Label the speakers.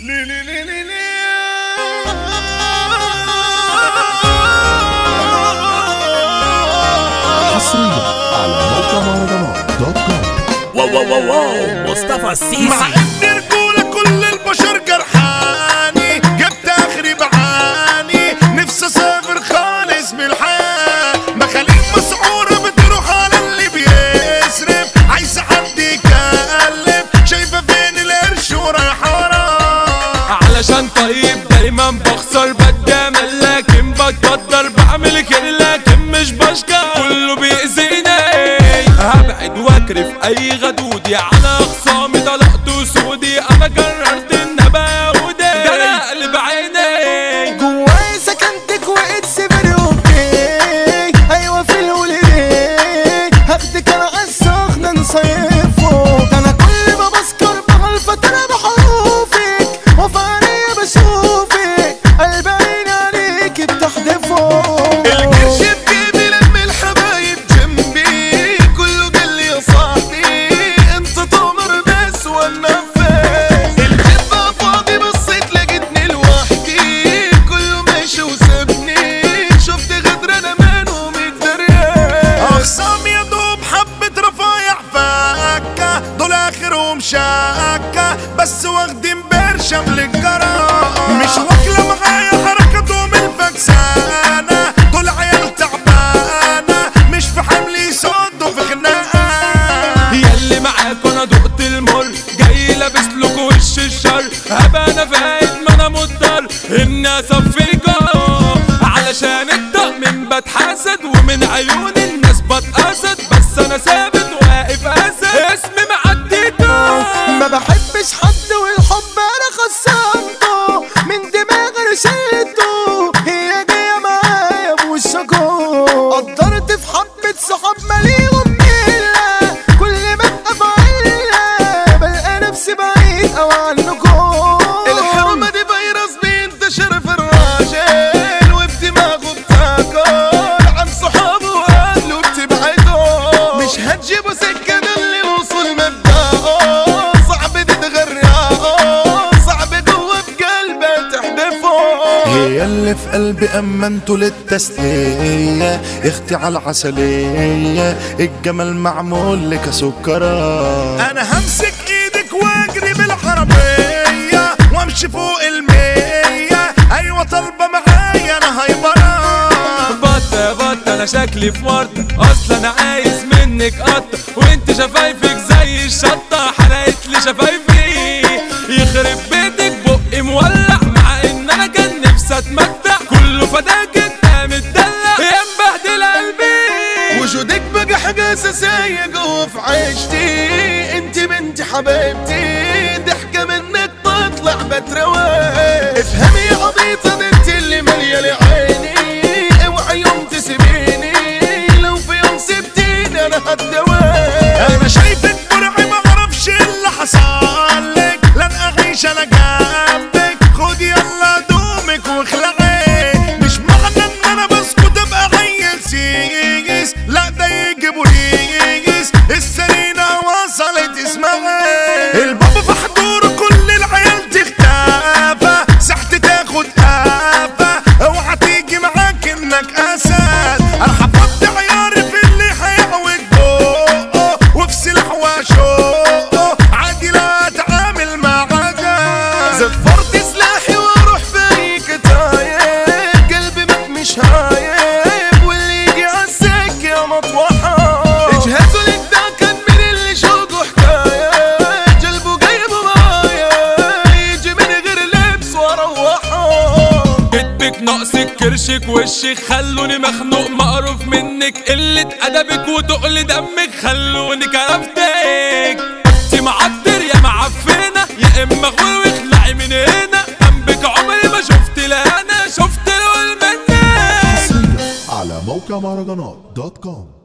Speaker 1: حصريا على موقع مهرجانات دوت كوم.
Speaker 2: واو مصطفى السيسي.
Speaker 3: مع ان رجولة كل البشر جرحاني، جبت اخري بعاني، نفسي اسافر خالص من الحياة. مخاليق مسعورة بتروح على اللي بيسرف، عايزة حد يكلم، شايفة فين القرش ورايحة وراه.
Speaker 4: علشان طيب دايما بخسر بتجامل، لكن بتقدر بعمل كده لكن مش بشكى، كله بيأذيني هبعد واكرف اي غدودي على اخصامي، طلقت وسودي انا قررت ان ابقى يهودي، ده انا قلب عيني
Speaker 5: جواي سكنتك وقت سبروكي، ايوه في الوليدي هاخدك انا عالسخنة نصيفه، ده انا كل ما بسكر بغلفة انا بحروفك، وفانية بشوفك قلب عيني عليك بتحدفه.
Speaker 3: القرش بجيبي لم الحبايب جنبي، كله قال لي يا صاحبي انت تمر بس والنفس. الجبة فاضي بصيت لقيتني لوحدي، كله ماشي وسابني، شفت غدر انا منهم الدريان. اخصام يا دوب حبة رفايع فكة، دول اخرهم شاكة، بس واخدين برشم للجرا، مش واكلة معايا حركتهم الفكسانة، دول عيال تعبانة مش في حمل يصدوا في خناقة.
Speaker 4: ياللي معاكوا انا دقت المر، جاي لابس لكوا وش الشر، هبقى انا فايت ما انا مضطر اني اصفيكوا، علشان الطقم بتحسد ومن عيون الناس بتقصد، بس انا ثابت واقف اسد اسمي معديته.
Speaker 5: ما بحبش حد والحب انا خصمته، من دماغي رشيته، هي جايه معايا بوشكو، قدرت في حبة صحاب ماليهم ميلة، كل ما ابقى في عيلة بلقى نفسي بعيد او عنكم.
Speaker 3: الحرمة دي فيروس بينتشر في الراجل، وبدماغه بتاكل عن صحابه واهله بتبعده، مش هتجيبوا سكة ده اللي الوصول مبدأه، صعب تتغرقه، صعب جوه في قلبه تحدفه. هي اللي في قلبي امنته للتسلية، اختي على العسلية، الجمال معمول لك سكرة. انا همسك ايدك واجري بالعربية، وامشي فوق المية، ايوه طالبة معايا انا هايبرة.
Speaker 4: بط انا شكلي في ورطة، اصلا انا عايز منك قطة، وانت شفايفك زي الشطة حرقت لي شفايفي، يخرب بيتك بقي مولع، مع ان انا كان نفسي اتمتع، كله فداك انت متدلع يا مبهدل قلبي.
Speaker 3: وجودك بقى حاجة اساسية جوه في عيشتي، انت بنتي حبيبتي، ضحكة منك تطلع بتروي. افهمي يا عبيطة ده انت اللي مليانة عيني، اوعي يوم تسيبيني، لو في يوم سبتيني انا هتدوي. انا شايفك مرعي ما اعرفش اللي حصل لك، لن اعيش انا جنبك، خدي يلا دومك واخلعي، مش معنى ان انا بسكت ابقى عيل سيس، لا ده يجي بوليس، السرينة وصلت اسمعي. البابا في حضوره كل العيال تختفى، ساحتي تاخد قافة، اوعى تيجي معاك انك اسد، انا حفظت عياري في اللي هيعوج بقه، وفي سلاح وشوقه عادي لا اتعامل مع عجل. زفرت سلاحي واروح فيك تايب، قلبي مش هايب، واللي يجي عالسكة مطوحة، اجهزوا لك ده كان من اللي شوقه حكاية، جلبه جايبه معايا، يجي من غير لبس واروحه.
Speaker 4: كدبك ناقصك كرشك وشك، خلوني مخنوق مقروف منك، قلة ادبك وتقل دمك خلوني كرفتك، انت معطر يا معفنة، يا اما غور واخلعي من هنا، جنبك عمري ما شفت لا انا شفت القول منك.
Speaker 1: حصريا على موقع مهرجانات دوت كوم.